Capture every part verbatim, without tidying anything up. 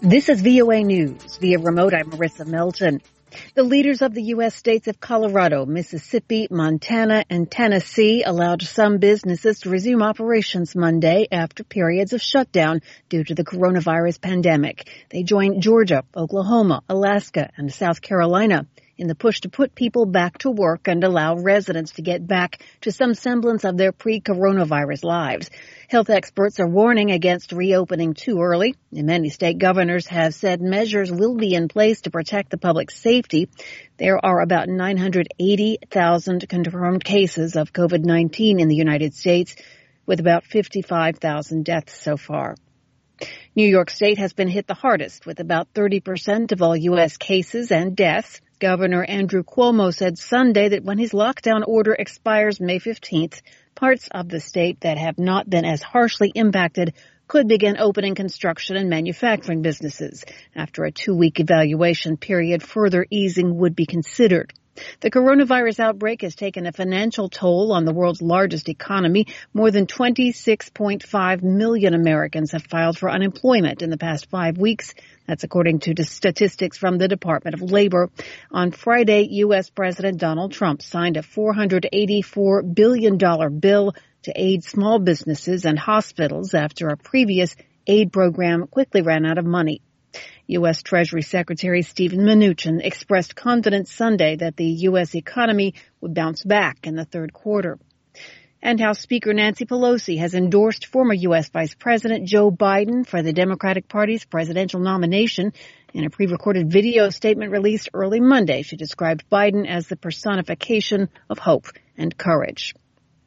This is V O A News. Via remote, I'm Marissa Melton. The leaders of the U S states of Colorado, Mississippi, Montana, and Tennessee allowed some businesses to resume operations Monday after periods of shutdown due to the coronavirus pandemic. They joined Georgia, Oklahoma, Alaska, and South Carolina in the push to put people back to work and allow residents to get back to some semblance of their pre-coronavirus lives. Health experts are warning against reopening too early, and many state governors have said measures will be in place to protect the public's safety. There are about nine hundred eighty thousand confirmed cases of COVID nineteen in the United States, with about fifty-five thousand deaths so far. New York State has been hit the hardest, with about thirty percent of all U S cases and deaths. Governor Andrew Cuomo said Sunday that when his lockdown order expires May fifteenth, parts of the state that have not been as harshly impacted could begin opening construction and manufacturing businesses. After a two-week evaluation period, further easing would be considered. The coronavirus outbreak has taken a financial toll on the world's largest economy. More than twenty-six point five million Americans have filed for unemployment in the past five weeks. That's according to the statistics from the Department of Labor. On Friday, U S President Donald Trump signed a four hundred eighty-four billion dollars bill to aid small businesses and hospitals after a previous aid program quickly ran out of money. U S Treasury Secretary Steven Mnuchin expressed confidence Sunday that the U S economy would bounce back in the third quarter. And House Speaker Nancy Pelosi has endorsed former U S Vice President Joe Biden for the Democratic Party's presidential nomination. In a pre-recorded video statement released early Monday, she described Biden as the personification of hope and courage.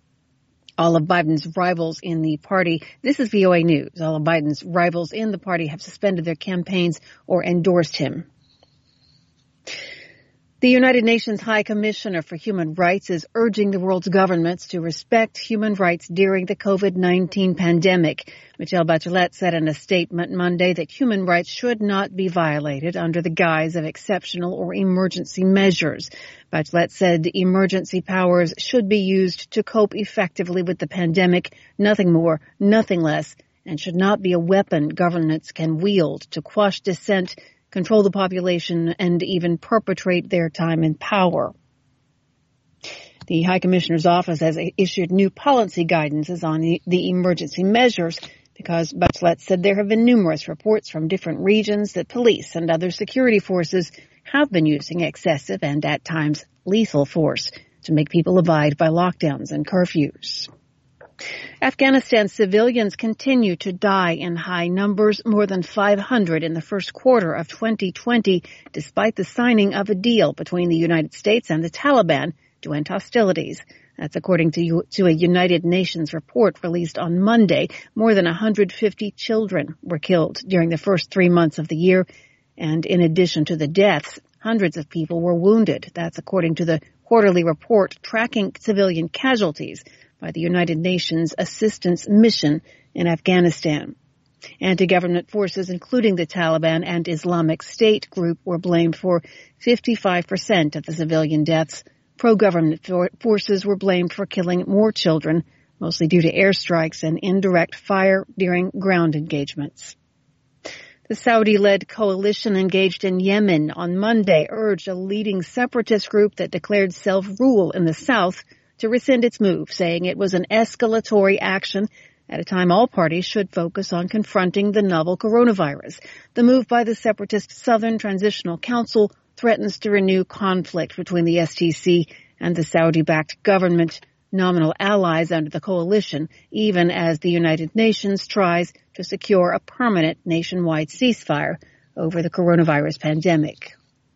All of Biden's rivals in the party, this is V O A News, all of Biden's rivals in the party have suspended their campaigns or endorsed him. The United Nations High Commissioner for Human Rights is urging the world's governments to respect human rights during the COVID nineteen pandemic. Michelle Bachelet said in a statement Monday that human rights should not be violated under the guise of exceptional or emergency measures. Bachelet said emergency powers should be used to cope effectively with the pandemic, nothing more, nothing less, and should not be a weapon governments can wield to quash dissent, control the population, and even perpetrate their time in power. The High Commissioner's office has issued new policy guidances on the, the emergency measures because Bachelet said there have been numerous reports from different regions that police and other security forces have been using excessive and at times lethal force to make people abide by lockdowns and curfews. Afghanistan civilians continue to die in high numbers, more than five hundred in the first quarter of twenty twenty, despite the signing of a deal between the United States and the Taliban to end hostilities. That's according to, to a United Nations report released on Monday. More than one hundred fifty children were killed during the first three months of the year. And in addition to the deaths, hundreds of people were wounded. That's according to the quarterly report tracking civilian casualties by the United Nations Assistance Mission in Afghanistan. Anti-government forces, including the Taliban and Islamic State group, were blamed for fifty-five percent of the civilian deaths. Pro-government for- forces were blamed for killing more children, mostly due to airstrikes and indirect fire during ground engagements. The Saudi-led coalition engaged in Yemen on Monday urged a leading separatist group that declared self-rule in the south to rescind its move, saying it was an escalatory action at a time all parties should focus on confronting the novel coronavirus. The move by the separatist Southern Transitional Council threatens to renew conflict between the S T C and the Saudi-backed government, nominal allies under the coalition, even as the United Nations tries to secure a permanent nationwide ceasefire over the coronavirus pandemic.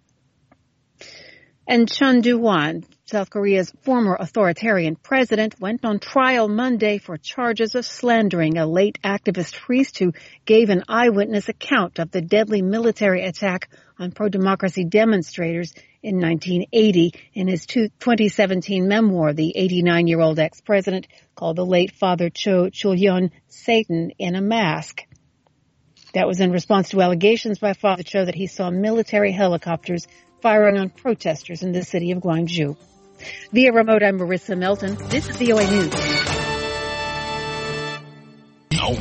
And Chun Doo-hwan, South Korea's former authoritarian president, went on trial Monday for charges of slandering a late activist priest who gave an eyewitness account of the deadly military attack on pro-democracy demonstrators in nineteen eighty. In his twenty seventeen memoir, the eighty-nine-year-old ex-president called the late Father Cho Chul-yun Satan in a mask. That was in response to allegations by Father Cho that he saw military helicopters firing on protesters in the city of Gwangju. Via remote, I'm Marissa Melton. This is V O A News.